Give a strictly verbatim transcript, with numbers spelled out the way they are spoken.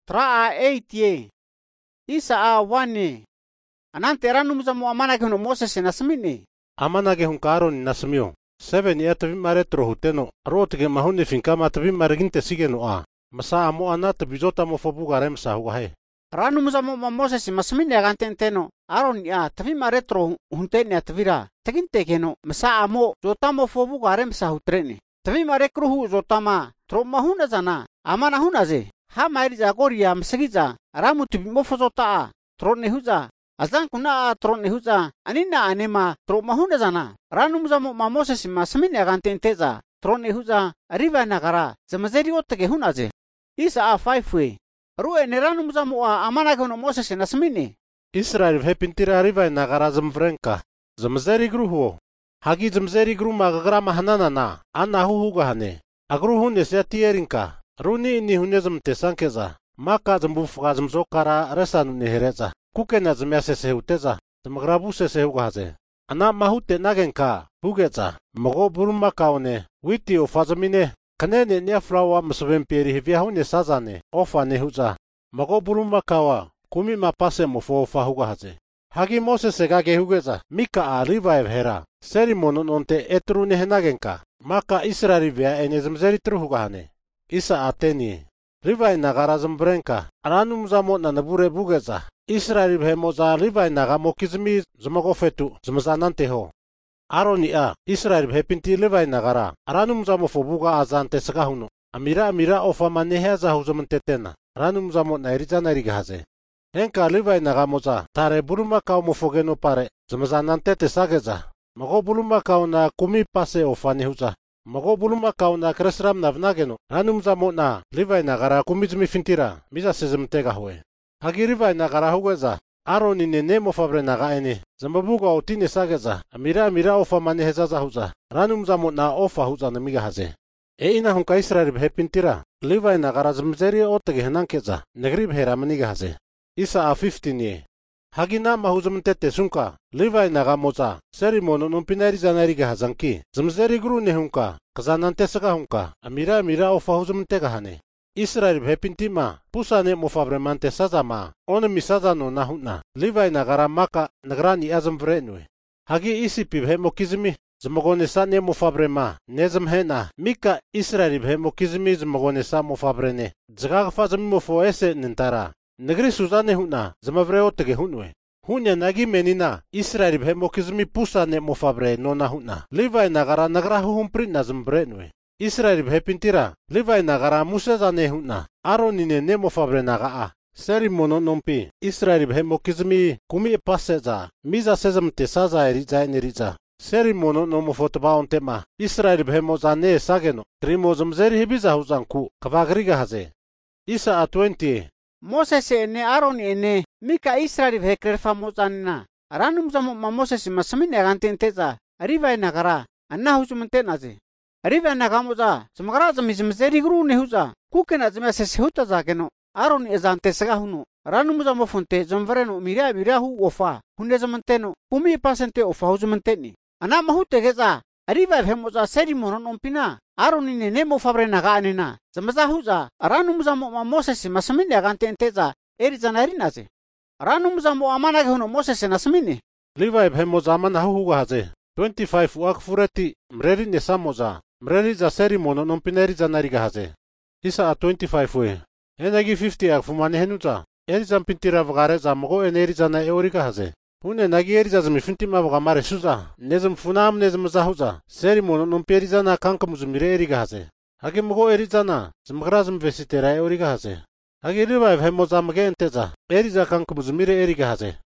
Tra a eight ye. Isa a one ye. Anante ranum za mo amana ke no Moses na smini. Amana ke hun Aaron na smio. Seven ya tavi mare tro huteno. Rot ke mahune finka ma tavi mare ginte sige no a. Masa amo ana tavi jota mo fobu garem sa huahe. Ranum za mo Moses masmini agante teno. Aaron ya tavi mare tro huntene atavira. Taginte ke no masa amo jota mo fobu garem sa hutrene. Tavi mare kruhu jota ma tro mahuna zana. Amana huna ze. Ha mairi za goria msegiza. Ramu tubi mo fozota a. Tro nehuza. Azan kuna tron nehuza anina anema tro mahuna zana ranum zamo ma Moses ma smini agante teza tron nehuza riva nagara zamazeri ottege hunaze isa a five we ruwe ne ranum zamo amana kono Moses na smini Israel hepintira riva nagara zamfrenka zamazeri gruho hagi zamazeri gru magagra mahanana na ana huhuga hane agru hunne sia tierinka runi ni hunne zamte sankeza maka zambu fuga zamzokara resanu nehereza Kukena zmyase se huteza, zmagrabu se se hugaze. Ana mahute nagenka, hugeza, mogo buruma kaone, witi o fazamine, kanene nia flawa msovempieri hivya hune sazane, ofa ne huza. Mogo buruma kawa, kumi mapase mofo ofa hugaze. Hagi Moses segage hugeza, mika a revive hera, seri monon onte etru ne henagenka, maka Israeli vya ene zmzeri tru hugahane. Isa ateni. Rivai nagara zmbrenka, aranum zamo na nabure bugeza. Israel bemoza rivai naga mokizmi zmagofetu zmazanante ho. Aroni a Israel bepinti rivai nagara aranum zamo fobuga azante sagahuno. Amira amira ofa maneha za huzamtetena. Ranum zamo na erizana rigaze. Henka rivai naga moza tare buruma kao mofogeno pare zmazanante te sageza. Mago buruma kao na kumi pase ofa nehuza. Mago buruma kao na kresram navnageno. Ranum zamo na rivai nagara kumizmi fintira miza sezmtega hoe. Hagi rivai nagara hugeza, Aroni ne nemo fabre naga ene, zambabuga otine sageza, amira amira ofa manehezaza huza, ranum zamo na ofa huza namiga haze. E ina hunka Israel behepintira, rivai nagara zamzeri otege henankeza, negri behera maniga haze. Isa a fifteen ye. Hagi na mahuzamtete sunka, rivai naga moza, seri mono numpinari zanariga hazanki, zamzeri gru ne hunka, kazanante saga hunka, amira amira ofa huzamtega hane. Israel hepintima pusane mofabremante sazama one misazano nahuna Levi nagara maka nagrani azamvrenwe hagi isipi hemokizmi zmogone sane mofabrema nezam hena mika Israel hemokizmi zmogone sa mofabrene zgagfa zmofo ese nentara nagri suzane huna zmavreotege hunwe hunya nagi menina Israel hemokizmi pusane mofabre no nahuna Levi nagara nagra humprinna zmvrenwe Israel behepintira, Levi nagara Musa zane huna, Aronine nemo fabre nagaa. Seri mono nompi, Israel behemokizmi kumi paseza, miza sezamte saza eriza eneriza. Seri mono nomo fotbaon tema, Israel behemozane sageno, trimo zamzeri hibiza huzanku, kavagriga haze. Isa a twenty. Moses ene Aron ene, mika Israel behekrefa mozanina. Ranum zamo ma Moses masamine agantenteza, Levi nagara, anna huzumentenaze. Riva nagamoza, smagara zamizmzeri gru nehuza, kukena zmase sehuta zageno, Aron ezante sagahuno, ranumuza mofonte zamvreno miria mirahu ofa, hunde zamanteno, kumi pasente ofa huzumanteni. Ana mahute geza, riva hemoza seri monon ompina, Aron ine nemo fabre naganena, zamaza huza, ranumuza mo Moses masamine agantenteza, erizanarinaze. Ranumuza mo amanagehuno Moses nasmine. Riva hemoza amana huga haze, twenty-five wak fureti, mreri nesamoza. Mreri za seri mono nompineri za nariga haze. Isa a twenty-five we. Enagi fifty ak fumane henuza. Eri za mpintira vgare za mogo eneri za na eorika haze. Hune nagi eri za zmifintima vgamare suza. Nezm funam nezm zahuza. Seri mono nomperi za na kanka muzumire eriga haze. Hagi mogo eri za na zmgra zmvesitera eorika haze. Hagi riva hemo za mge enteza. Eri za kanka muzumire eriga haze.